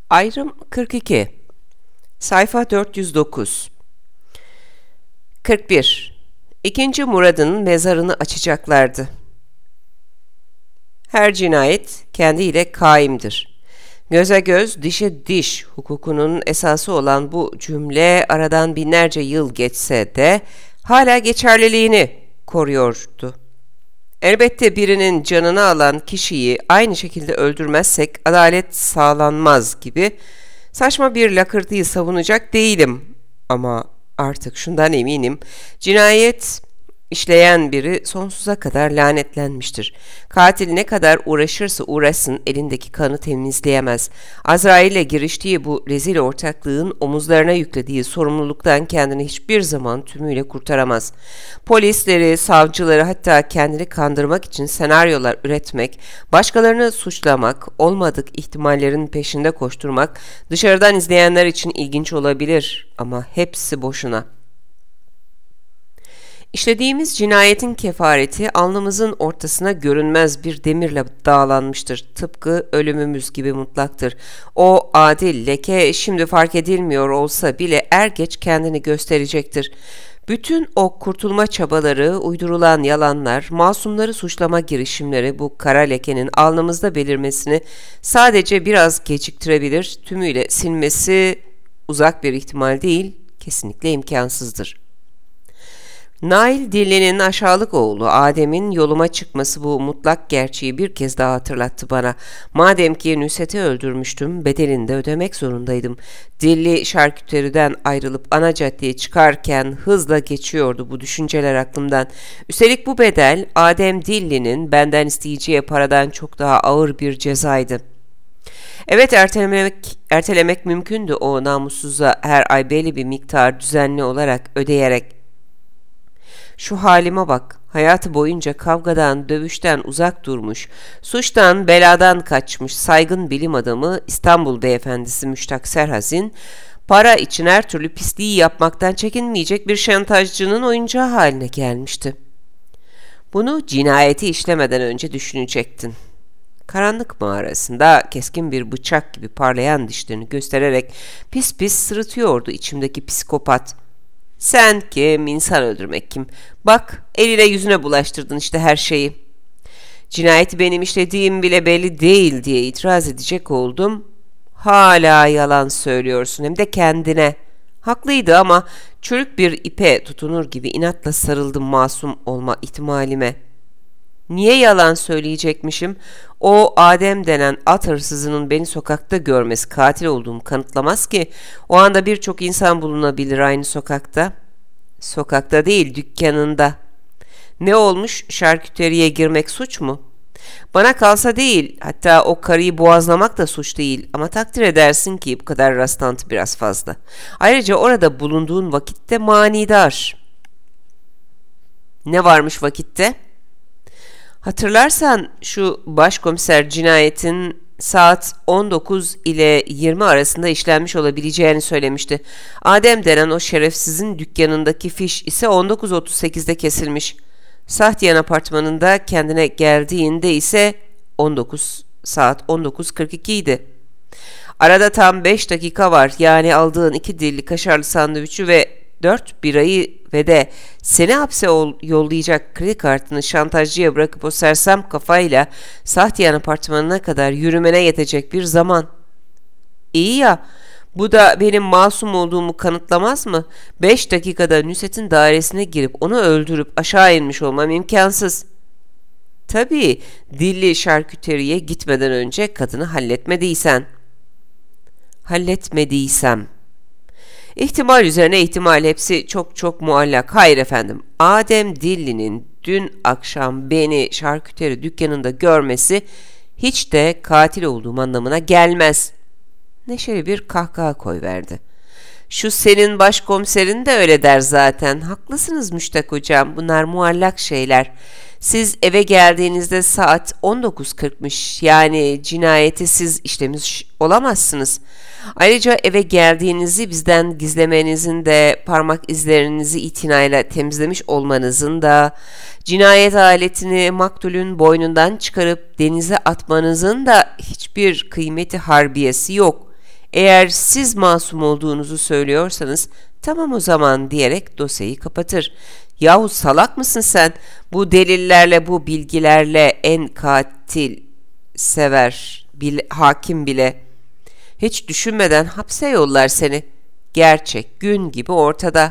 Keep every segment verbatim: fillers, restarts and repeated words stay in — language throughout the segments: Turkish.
Ayrım kırk iki. Sayfa dört yüz dokuz. kırk bir. İkinci Murad'ın mezarını açacaklardı. Her cinayet kendiyle kaimdir. Göze göz, dişe diş hukukunun esası olan bu cümle aradan binlerce yıl geçse de hala geçerliliğini koruyordu. Elbette birinin canını alan kişiyi aynı şekilde öldürmezsek adalet sağlanmaz gibi saçma bir lakırtıyı savunacak değilim. Ama artık şundan eminim, cinayet işleyen biri sonsuza kadar lanetlenmiştir. Katil ne kadar uğraşırsa uğraşsın elindeki kanı temizleyemez. Azrail'e giriştiği bu rezil ortaklığın omuzlarına yüklediği sorumluluktan kendini hiçbir zaman tümüyle kurtaramaz. Polisleri, savcıları, hatta kendini kandırmak için senaryolar üretmek, başkalarını suçlamak, olmadık ihtimallerin peşinde koşturmak dışarıdan izleyenler için ilginç olabilir ama hepsi boşuna. İşlediğimiz cinayetin kefareti alnımızın ortasına görünmez bir demirle dağlanmıştır. Tıpkı ölümümüz gibi mutlaktır. O adil leke şimdi fark edilmiyor olsa bile er geç kendini gösterecektir. Bütün o kurtulma çabaları, uydurulan yalanlar, masumları suçlama girişimleri bu kara lekenin alnımızda belirmesini sadece biraz geciktirebilir, tümüyle silmesi uzak bir ihtimal değil, kesinlikle imkansızdır. Nail Dilli'nin aşağılık oğlu Adem'in yoluma çıkması bu mutlak gerçeği bir kez daha hatırlattı bana. Madem ki Nusret'i öldürmüştüm, bedelini de ödemek zorundaydım. Dilli şarküteriden ayrılıp ana caddeye çıkarken hızla geçiyordu bu düşünceler aklımdan. Üstelik bu bedel Adem Dilli'nin benden isteyeceği paradan çok daha ağır bir cezaydı. Evet, ertelemek, ertelemek mümkündü o namussuza her ay belli bir miktar düzenli olarak ödeyerek. Şu halime bak, hayatı boyunca kavgadan, dövüşten uzak durmuş, suçtan, beladan kaçmış saygın bilim adamı İstanbul beyefendisi Müştak Serhazin, para için her türlü pisliği yapmaktan çekinmeyecek bir şantajcının oyuncağı haline gelmişti. Bunu cinayeti işlemeden önce düşünecektin. Karanlık mağarasında keskin bir bıçak gibi parlayan dişlerini göstererek pis pis sırıtıyordu içimdeki psikopat. Sen kim, insan öldürmek kim? Bak, eline yüzüne bulaştırdın işte her şeyi. Cinayeti benim işlediğim bile belli değil diye itiraz edecek oldum. Hala yalan söylüyorsun, hem de kendine. Haklıydı ama çürük bir ipe tutunur gibi inatla sarıldım masum olma ihtimalime. Niye yalan söyleyecekmişim? O Adem denen at hırsızının beni sokakta görmesi katil olduğumu kanıtlamaz ki. O anda birçok insan bulunabilir aynı sokakta. Sokakta değil, dükkanında. Ne olmuş, şarküteriye girmek suç mu? Bana kalsa değil, hatta o karıyı boğazlamak da suç değil ama takdir edersin ki bu kadar rastlantı biraz fazla. Ayrıca orada bulunduğun vakitte manidar. Ne varmış vakitte? Hatırlarsan şu başkomiser cinayetin saat on dokuz ile yirmi arasında işlenmiş olabileceğini söylemişti. Adem denen o şerefsizin dükkanındaki fiş ise on dokuz otuz sekizde kesilmiş. Sahtiyan apartmanında kendine geldiğinde ise on dokuz saat on dokuz kırk iki idi. Arada tam beş dakika var, yani aldığın iki dilli kaşarlı sandviçi ve dört birayı ve de seni hapse yollayacak kredi kartını şantajcıya bırakıp o sersem kafayla Sahtiyan apartmanına kadar yürümene yetecek bir zaman. İyi ya, bu da benim masum olduğumu kanıtlamaz mı? Beş dakikada Nusret'in dairesine girip onu öldürüp aşağı inmiş olmam imkansız. Tabii, dilli şarküteriye gitmeden önce kadını halletmediysen. Halletmediysem. İhtimal üzerine ihtimal, hepsi çok çok muallak. Hayır efendim, Adem Dilli'nin dün akşam beni şarküteri dükkanında görmesi hiç de katil olduğum anlamına gelmez. Neşeli bir kahkaha koyverdi. Şu senin başkomiserin de öyle der zaten. Haklısınız Müştak hocam, bunlar muallak şeyler. Siz eve geldiğinizde saat on dokuz kırkmış, yani cinayeti siz işlemiş olamazsınız. Ayrıca eve geldiğinizi bizden gizlemenizin de, parmak izlerinizi itinayla temizlemiş olmanızın da, cinayet aletini maktulün boynundan çıkarıp denize atmanızın da hiçbir kıymeti harbiyesi yok. Eğer siz masum olduğunuzu söylüyorsanız tamam o zaman diyerek dosyayı kapatır. Yahu salak mısın sen? Bu delillerle, bu bilgilerle en katil sever bile, hakim bile hiç düşünmeden hapse yollar seni. Gerçek gün gibi ortada.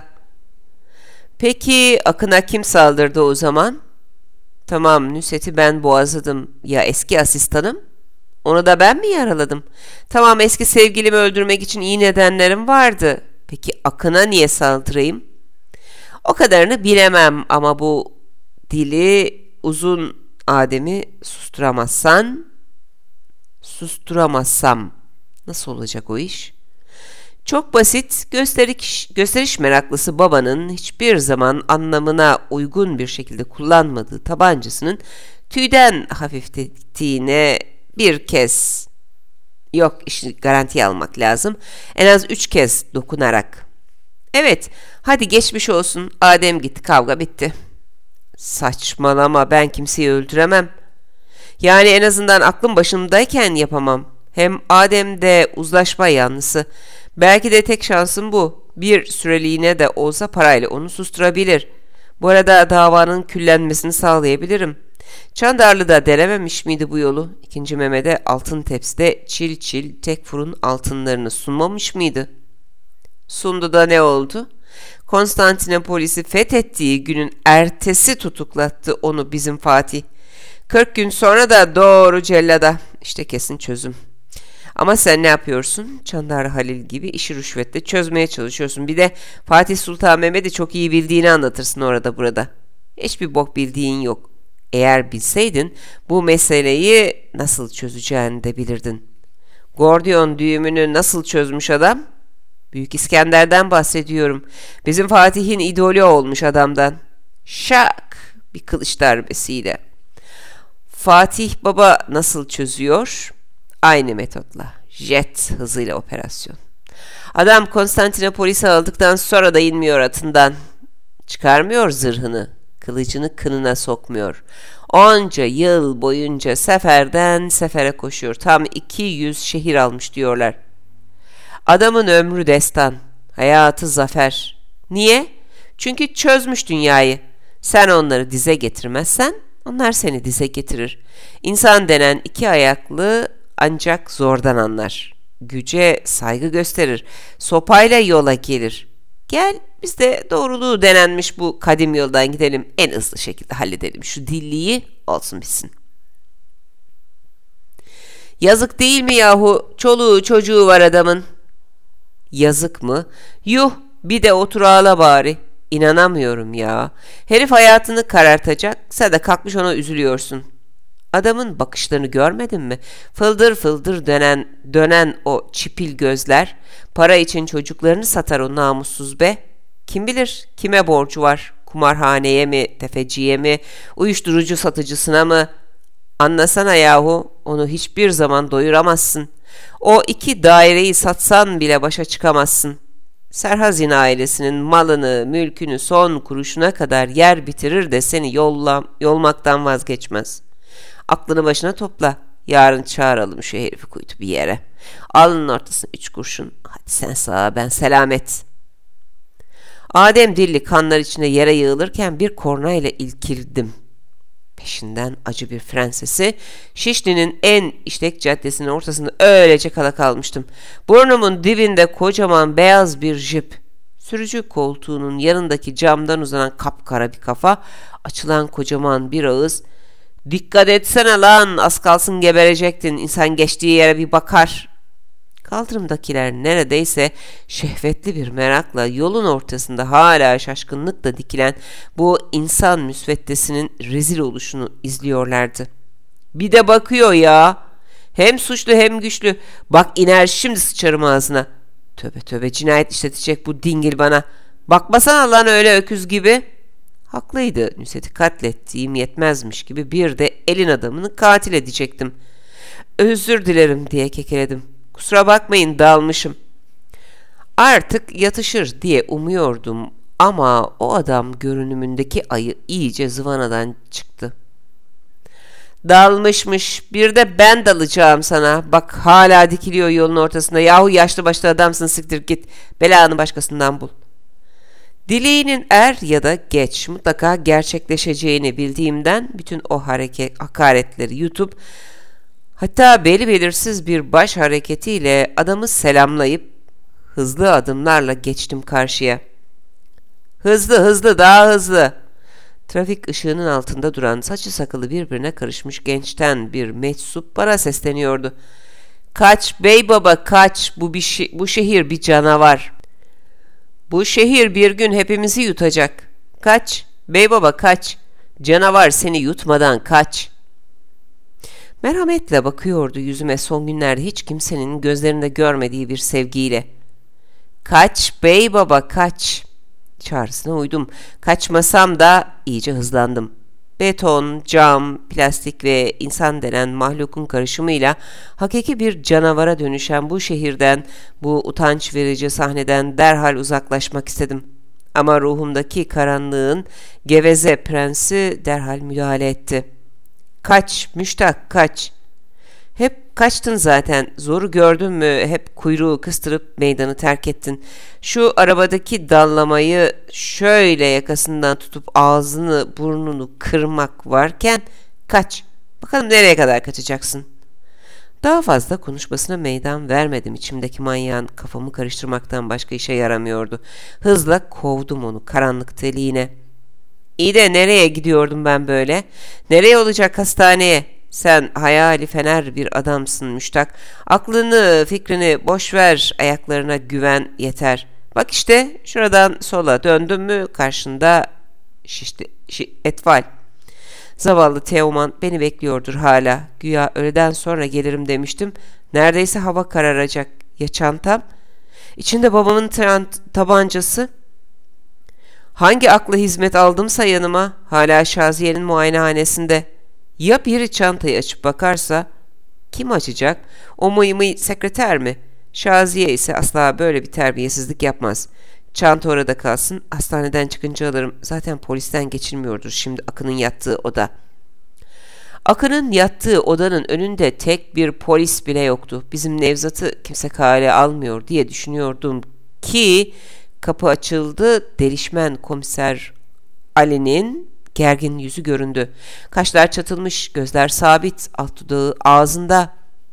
Peki Akın'a kim saldırdı o zaman? Tamam, Nusret'i ben boğazladım. Ya eski asistanım? Onu da ben mi yaraladım? Tamam, eski sevgilimi öldürmek için iyi nedenlerim vardı. Peki Akın'a niye saldırayım? O kadarını bilemem ama bu dili uzun Adem'i susturamazsan, susturamazsam nasıl olacak o iş? Çok basit, gösteriş, gösteriş meraklısı babanın hiçbir zaman anlamına uygun bir şekilde kullanmadığı tabancasının tüyden hafiflettiğine bir kez, yok işini garantiye almak lazım, en az üç kez dokunarak. Evet, hadi geçmiş olsun, Adem gitti, kavga bitti. Saçmalama, ben kimseyi öldüremem. Yani en azından aklım başımdayken yapamam. Hem Adem de uzlaşma yanlısı. Belki de tek şansım bu. Bir süreliğine de olsa parayla onu susturabilir. Bu arada davanın küllenmesini sağlayabilirim. Çandarlı da denememiş miydi bu yolu? İkinci Mehmet'e altın tepside çil çil tek fırın altınlarını sunmamış mıydı? Sundu da ne oldu? Konstantinopolis'i fethettiği günün ertesi tutuklattı onu bizim Fatih. Kırk gün sonra da doğru cellada. İşte kesin çözüm. Ama sen ne yapıyorsun? Çandar Halil gibi işi rüşvetle çözmeye çalışıyorsun. Bir de Fatih Sultan Mehmet'i çok iyi bildiğini anlatırsın orada burada. Hiçbir bok bildiğin yok. Eğer bilseydin bu meseleyi nasıl çözeceğini de bilirdin. Gordiyon düğümünü nasıl çözmüş adam? Büyük İskender'den bahsediyorum. Bizim Fatih'in idolü olmuş adamdan. Şak! Bir kılıç darbesiyle. Fatih Baba nasıl çözüyor? Aynı metotla. Jet hızıyla operasyon. Adam Konstantinopolis'i aldıktan sonra da inmiyor atından. Çıkarmıyor zırhını. Kılıcını kınına sokmuyor. Onca yıl boyunca seferden sefere koşuyor. Tam iki yüz şehir almış diyorlar. Adamın ömrü destan. Hayatı zafer. Niye? Çünkü çözmüş dünyayı. Sen onları dize getirmezsen onlar seni dize getirir. İnsan denen iki ayaklı ancak zordan anlar. Güce saygı gösterir. Sopayla yola gelir. Gel biz de doğruluğu denenmiş bu kadim yoldan gidelim. En hızlı şekilde halledelim. Şu dilliyi olsun bitsin. Yazık değil mi yahu? Çoluğu çocuğu var adamın. Yazık mı? Yuh, bir de otur ağla bari. İnanamıyorum ya. Herif hayatını karartacak, sen de kalkmış ona üzülüyorsun. Adamın bakışlarını görmedin mi? Fıldır fıldır dönen, dönen o çipil gözler. Para için çocuklarını satar o namussuz be. Kim bilir kime borcu var? Kumarhaneye mi, tefeciye mi, uyuşturucu satıcısına mı? Anlasana yahu, onu hiçbir zaman doyuramazsın. O iki daireyi satsan bile başa çıkamazsın. Serhazin ailesinin malını, mülkünü son kuruşuna kadar yer bitirir de seni yolla, yolmaktan vazgeçmez. Aklını başına topla. Yarın çağıralım şu herifi kuytu bir yere. Alnının ortasına üç kurşun. Hadi sen sağa, ben selamet. Adem dilli kanlar içinde yere yığılırken bir kornayla ilkildim. Peşinden acı bir fren sesi. Şişli'nin en işlek caddesinin ortasında öylece kala kalmıştım. Burnumun dibinde kocaman beyaz bir jip. Sürücü koltuğunun yanındaki camdan uzanan kapkara bir kafa, açılan kocaman bir ağız. "Dikkat etsene lan, az kalsın geberecektin, İnsan geçtiği yere bir bakar." Kaldırımdakiler neredeyse şehvetli bir merakla yolun ortasında hala şaşkınlıkla dikilen bu insan müsveddesinin rezil oluşunu izliyorlardı. Bir de bakıyor ya. Hem suçlu hem güçlü. Bak iner şimdi sıçarım ağzına. Tövbe tövbe, cinayet işletecek bu dingil bana. Bakmasana lan öyle öküz gibi. Haklıydı, Nusret'i katlettiğim yetmezmiş gibi bir de elin adamını katil edecektim. Özür dilerim diye kekeledim. Kusura bakmayın, dalmışım. Artık yatışır diye umuyordum ama o adam görünümündeki ayı iyice zıvanadan çıktı. Dalmışmış. Bir de ben dalacağım sana. Bak hala dikiliyor yolun ortasında. Yahu yaşlı başlı adamsın, siktir git. Belanı başkasından bul. Dileğinin er ya da geç mutlaka gerçekleşeceğini bildiğimden bütün o hareket, hakaretleri yutup hatta belli belirsiz bir baş hareketiyle adamı selamlayıp hızlı adımlarla geçtim karşıya. Hızlı hızlı daha hızlı. Trafik ışığının altında duran saçı sakalı birbirine karışmış gençten bir meczup bana sesleniyordu. Kaç bey baba kaç, bu, bir şi- bu şehir bir canavar. Bu şehir bir gün hepimizi yutacak. Kaç bey baba kaç, canavar seni yutmadan kaç. Merhametle bakıyordu yüzüme son günlerde hiç kimsenin gözlerinde görmediği bir sevgiyle. Kaç bey baba kaç. Çağrısına uydum. Kaçmasam da iyice hızlandım. Beton, cam, plastik ve insan denen mahlukun karışımıyla hakiki bir canavara dönüşen bu şehirden, bu utanç verici sahneden derhal uzaklaşmak istedim. Ama ruhumdaki karanlığın geveze prensi derhal müdahale etti. Kaç, müştak, kaç. Hep kaçtın zaten. Zoru gördün mü hep kuyruğu kıstırıp meydanı terk ettin. Şu arabadaki dallamayı şöyle yakasından tutup ağzını burnunu kırmak varken kaç. Bakalım nereye kadar kaçacaksın. Daha fazla konuşmasına meydan vermedim. İçimdeki manyağın kafamı karıştırmaktan başka işe yaramıyordu. Hızla kovdum onu karanlık deliğine. İyi de nereye gidiyordum ben böyle? Nereye olacak, hastaneye? Sen hayali fener bir adamsın müştak. Aklını, fikrini boş ver, ayaklarına güven yeter. Bak işte şuradan sola döndün mü karşında şişti, şi, etfal. Zavallı Teoman beni bekliyordur hala. Güya öğleden sonra gelirim demiştim. Neredeyse hava kararacak. Ya çantam? İçinde babamın tabancası. Hangi akla hizmet aldımsa yanıma hala Şaziye'nin muayenehanesinde. Ya biri çantayı açıp bakarsa? Kim açacak? O mıy mıy sekreter mi? Şaziye ise asla böyle bir terbiyesizlik yapmaz. Çanta orada kalsın, hastaneden çıkınca alırım. Zaten polisten geçilmiyordur şimdi Akın'ın yattığı oda. Akın'ın yattığı odanın önünde tek bir polis bile yoktu. Bizim Nevzat'ı kimse kale almıyor diye düşünüyordum ki kapı açıldı. Delişmen komiser Ali'nin gergin yüzü göründü. Kaşlar çatılmış, gözler sabit, alt dudağı ağzında.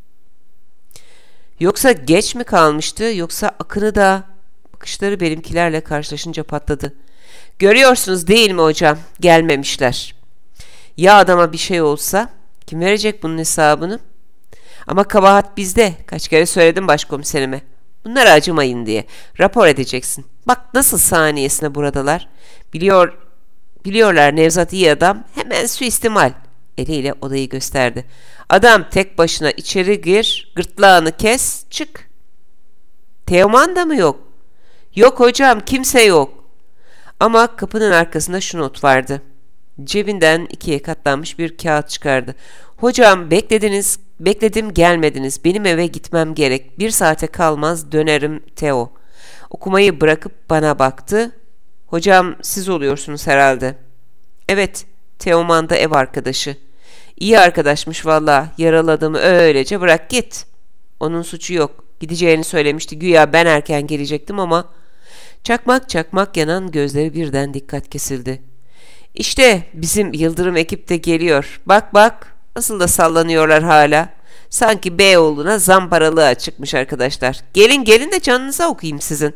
Yoksa geç mi kalmıştı, yoksa Akın'ı da... Bakışları benimkilerle karşılaşınca patladı. Görüyorsunuz değil mi hocam? Gelmemişler. Ya adama bir şey olsa? Kim verecek bunun hesabını? Ama kabahat bizde. Kaç kere söyledim başkomiserime. Bunlara acımayın diye. Rapor edeceksin. Bak nasıl saniyesine buradalar. Biliyor, biliyorlar Nevzat iyi adam. Hemen suistimal. Eliyle odayı gösterdi. Adam tek başına içeri gir, gırtlağını kes, çık. Teoman da mı yok? Yok hocam, kimse yok. Ama kapının arkasında şu not vardı. Cebinden ikiye katlanmış bir kağıt çıkardı. Hocam beklediniz, bekledim gelmediniz. Benim eve gitmem gerek. Bir saate kalmaz dönerim Teo. Okumayı bırakıp bana baktı. Hocam siz oluyorsunuz herhalde. Evet, Teoman da ev arkadaşı. İyi arkadaşmış valla. Yaralı adamı öylece bırak git. Onun suçu yok. Gideceğini söylemişti. Güya ben erken gelecektim ama... Çakmak çakmak yanan gözleri birden dikkat kesildi. İşte bizim Yıldırım ekip de geliyor. Bak bak nasıl da sallanıyorlar hala. Sanki Beyoğlu'na zamparalığa çıkmış arkadaşlar. Gelin gelin de canınıza okuyayım sizin.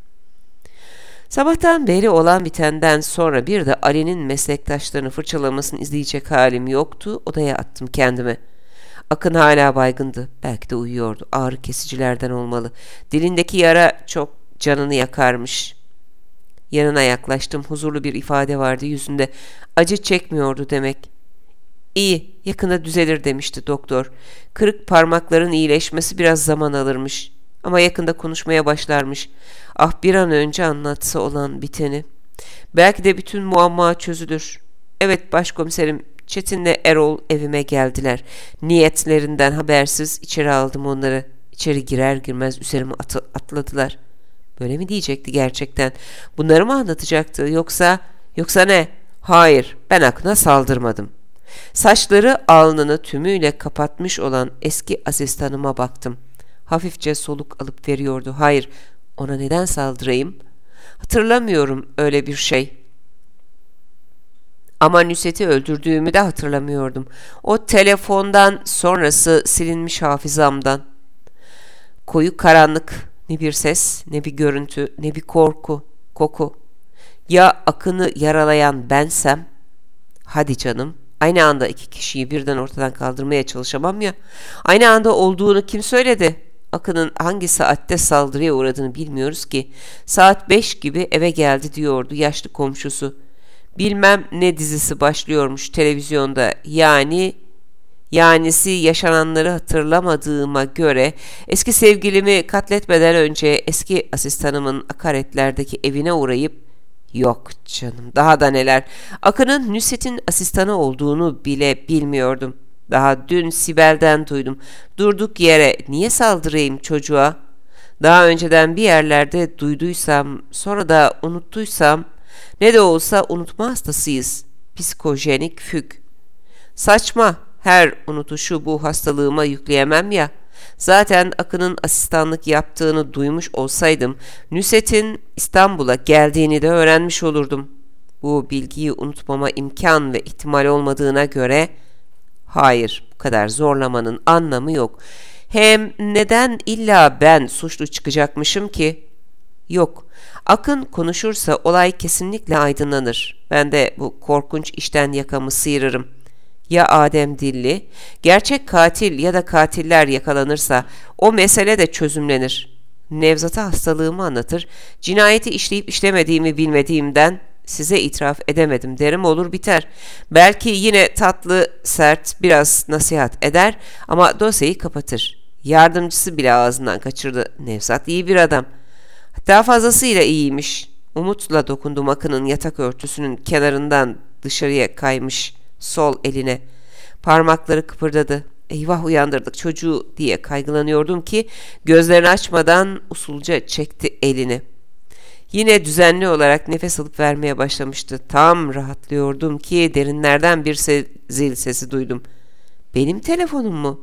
Sabahtan beri olan bitenden sonra bir de Ali'nin meslektaşlarını fırçalamasını izleyecek halim yoktu. Odaya attım kendimi. Akın hala baygındı. Belki de uyuyordu. Ağrı kesicilerden olmalı. Dilindeki yara çok canını yakarmış. Yanına yaklaştım. Huzurlu bir ifade vardı yüzünde. Acı çekmiyordu demek. İyi, yakında düzelir demişti doktor. Kırık parmakların iyileşmesi biraz zaman alırmış. Ama yakında konuşmaya başlarmış. Ah bir an önce anlatsa olan biteni. Belki de bütün muamma çözülür. Evet başkomiserim, Çetin'le Erol evime geldiler. Niyetlerinden habersiz içeri aldım onları. İçeri girer girmez üzerime at- atladılar. Böyle mi diyecekti gerçekten? Bunları mı anlatacaktı? Yoksa... Yoksa ne? Hayır, ben Akın'a saldırmadım. Saçları alnını tümüyle kapatmış olan eski asistanıma baktım. Hafifçe soluk alıp veriyordu. Hayır, ona neden saldırayım? Hatırlamıyorum öyle bir şey. Ama Nusret'i öldürdüğümü de hatırlamıyordum. O telefondan sonrası silinmiş hafızamdan. Koyu karanlık, ne bir ses, ne bir görüntü, ne bir korku, koku. Ya Akın'ı yaralayan bensem? Hadi canım, aynı anda iki kişiyi birden ortadan kaldırmaya çalışamam ya. Aynı anda olduğunu kim söyledi? Akın'ın hangi saatte saldırıya uğradığını bilmiyoruz ki. Saat beş gibi eve geldi diyordu yaşlı komşusu. Bilmem ne dizisi başlıyormuş televizyonda. Yani yanisi yaşananları hatırlamadığıma göre eski sevgilimi katletmeden önce eski asistanımın akaretlerdeki evine uğrayıp yok canım, daha da neler. Akın'ın Nusret'in asistanı olduğunu bile bilmiyordum. Daha dün Sibel'den duydum. Durduk yere niye saldırayım çocuğa? Daha önceden bir yerlerde duyduysam, sonra da unuttuysam, ne de olsa unutma hastasıyız. Psikojenik füg. Saçma, her unutuşu bu hastalığıma yükleyemem ya. Zaten Akın'ın asistanlık yaptığını duymuş olsaydım, Nusret'in İstanbul'a geldiğini de öğrenmiş olurdum. Bu bilgiyi unutmama imkan ve ihtimal olmadığına göre, hayır, bu kadar zorlamanın anlamı yok. Hem neden illa ben suçlu çıkacakmışım ki? Yok, Akın konuşursa olay kesinlikle aydınlanır. Ben de bu korkunç işten yakamı sıyırırım. Ya Adem Dilli, gerçek katil ya da katiller yakalanırsa o mesele de çözümlenir. Nevzat'a hastalığımı anlatır, cinayeti işleyip işlemediğimi bilmediğimden size itiraf edemedim derim, olur biter. Belki yine tatlı, sert biraz nasihat eder ama dosyayı kapatır. Yardımcısı bile ağzından kaçırdı. Nevzat iyi bir adam. Hatta fazlasıyla iyiymiş. Umutla dokundum Akın'ın yatak örtüsünün kenarından dışarıya kaymış sol eline. Parmakları kıpırdadı. Eyvah, uyandırdık çocuğu diye kaygılanıyordum ki gözlerini açmadan usulca çekti elini. Yine düzenli olarak nefes alıp vermeye başlamıştı. Tam rahatlıyordum ki derinlerden bir se- zil sesi duydum. Benim telefonum mu?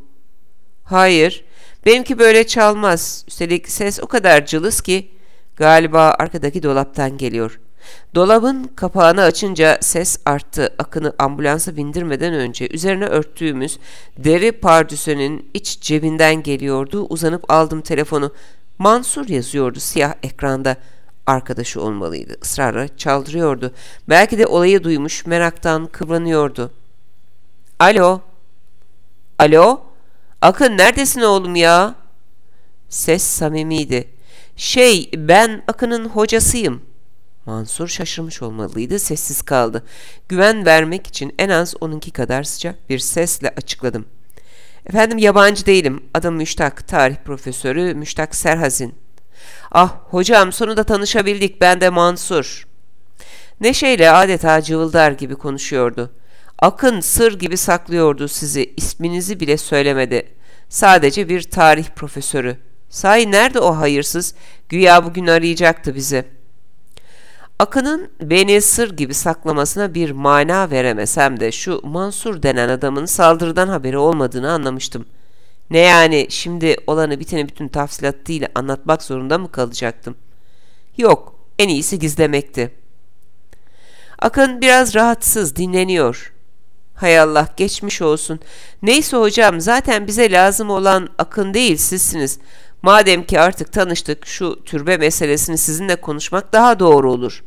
Hayır, benimki böyle çalmaz. Üstelik ses o kadar cılız ki galiba arkadaki dolaptan geliyor. Dolabın kapağını açınca ses arttı. Akın'ı ambulansa bindirmeden önce üzerine örttüğümüz deri pardösünün iç cebinden geliyordu. Uzanıp aldım telefonu. Mansur yazıyordu siyah ekranda. Arkadaşı olmalıydı. Israrla çaldırıyordu. Belki de olayı duymuş, meraktan kıvranıyordu. Alo? Alo? Akın, neredesin oğlum ya? Ses samimiydi. Şey, ben Akın'ın hocasıyım. Mansur şaşırmış olmalıydı, sessiz kaldı. Güven vermek için en az onunki kadar sıcak bir sesle açıkladım. Efendim, yabancı değilim. Adım Müştak, tarih profesörü Müştak Serhazin. Ah hocam, sonunda tanışabildik, ben de Mansur. Neşeyle adeta cıvıldar gibi konuşuyordu. Akın sır gibi saklıyordu sizi, isminizi bile söylemedi. Sadece bir tarih profesörü. Sahi nerede o hayırsız? Güya bugün arayacaktı bizi. Akın'ın beni sır gibi saklamasına bir mana veremesem de şu Mansur denen adamın saldırıdan haberi olmadığını anlamıştım. Ne yani, şimdi olanı biteni bütün tafsilatıyla anlatmak zorunda mı kalacaktım? Yok, en iyisi gizlemekti. Akın biraz rahatsız, dinleniyor. Hay Allah, geçmiş olsun. Neyse hocam, zaten bize lazım olan Akın değil, sizsiniz. Madem ki artık tanıştık, şu türbe meselesini sizinle konuşmak daha doğru olur.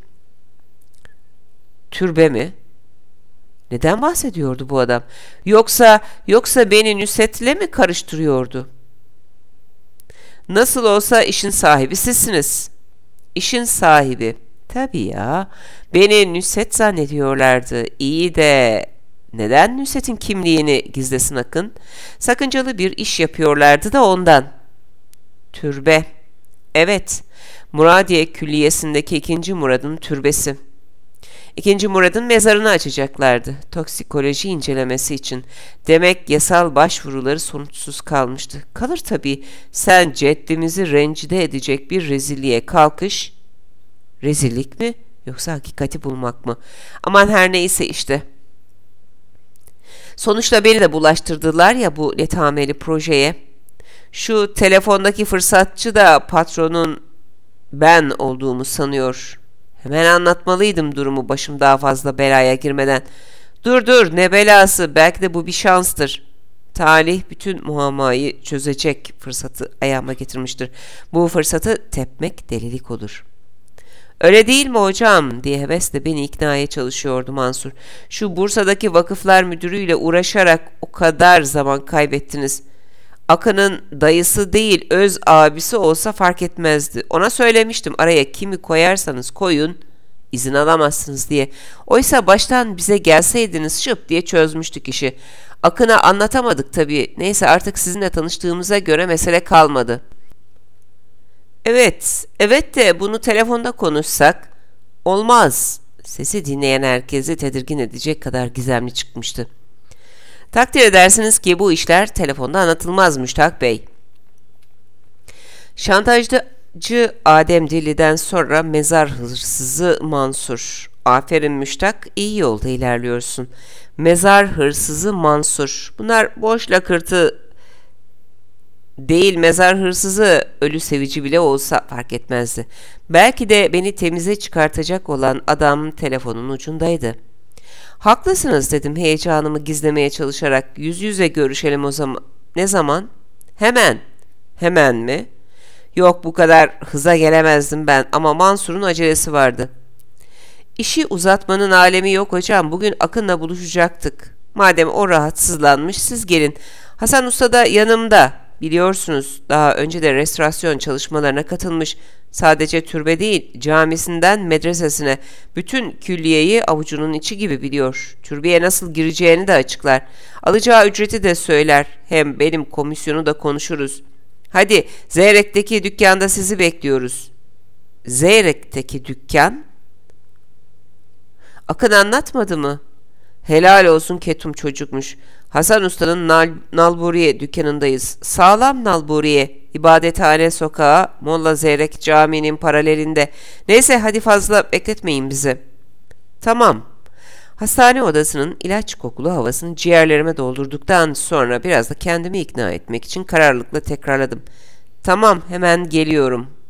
Türbe mi? Neden bahsediyordu bu adam? Yoksa yoksa beni Nusret'le mi karıştırıyordu? Nasıl olsa işin sahibi sizsiniz. İşin sahibi. Tabii ya. Beni Nusret zannediyorlardı. İyi de neden Nusret'in kimliğini gizlesin Akın? Sakıncalı bir iş yapıyorlardı da ondan. Türbe. Evet. Muradiye Külliyesi'ndeki ikinci Murad'ın türbesi. İkinci Murad'ın mezarını açacaklardı. Toksikoloji incelemesi için. Demek yasal başvuruları sonuçsuz kalmıştı. Kalır tabii. Sen ceddimizi rencide edecek bir rezilliğe kalkış. Rezillik mi? Yoksa hakikati bulmak mı? Aman her neyse işte. Sonuçta beni de bulaştırdılar ya bu netameli projeye. Şu telefondaki fırsatçı da patronun ben olduğumu sanıyor. Hemen anlatmalıydım durumu başım daha fazla belaya girmeden. Dur dur ne belası, belki de bu bir şanstır. Talih bütün muammayı çözecek fırsatı ayağıma getirmiştir. Bu fırsatı tepmek delilik olur. Öyle değil mi hocam diye hevesle beni iknaya çalışıyordu Mansur. Şu Bursa'daki vakıflar müdürüyle uğraşarak o kadar zaman kaybettiniz. Akın'ın dayısı değil öz abisi olsa fark etmezdi. Ona söylemiştim araya kimi koyarsanız koyun izin alamazsınız diye. Oysa baştan bize gelseydiniz şıp diye çözmüştük işi. Akın'a anlatamadık tabii. Neyse artık sizinle tanıştığımıza göre mesele kalmadı. Evet, evet de bunu telefonda konuşsak olmaz. Sesi dinleyen herkesi tedirgin edecek kadar gizemli çıkmıştı. Takdir edersiniz ki bu işler telefonda anlatılmaz Müştak Bey. Şantajcı Adem Dilli'den sonra mezar hırsızı Mansur. Aferin Müştak, iyi yolda ilerliyorsun. Mezar hırsızı Mansur. Bunlar boş lakırtı değil, mezar hırsızı ölü sevici bile olsa fark etmezdi. Belki de beni temize çıkartacak olan adam telefonun ucundaydı. Haklısınız dedim heyecanımı gizlemeye çalışarak. Yüz yüze görüşelim o zaman. Ne zaman? Hemen. Hemen mi? Yok bu kadar hıza gelemezdim ben ama Mansur'un acelesi vardı. İşi uzatmanın alemi yok hocam. Bugün Akın'la buluşacaktık. Madem o rahatsızlanmış siz gelin. Hasan Usta da yanımda. Biliyorsunuz daha önce de restorasyon çalışmalarına katılmış. Sadece türbe değil camisinden medresesine bütün külliyeyi avucunun içi gibi biliyor. Türbeye nasıl gireceğini de açıklar. Alacağı ücreti de söyler. Hem benim komisyonu da konuşuruz. Hadi Zeyrek'teki dükkanda sizi bekliyoruz. Zeyrek'teki dükkan? Akın anlatmadı mı? Helal olsun ketum çocukmuş. Hasan Usta'nın nal, Nalburiye dükkanındayız. Sağlam Nalburiye. İbadethane sokağı, Molla Zeyrek caminin paralelinde. Neyse hadi fazla bekletmeyin bizi. Tamam. Hastane odasının ilaç kokulu havasını ciğerlerime doldurduktan sonra biraz da kendimi ikna etmek için kararlılıkla tekrarladım. Tamam hemen geliyorum.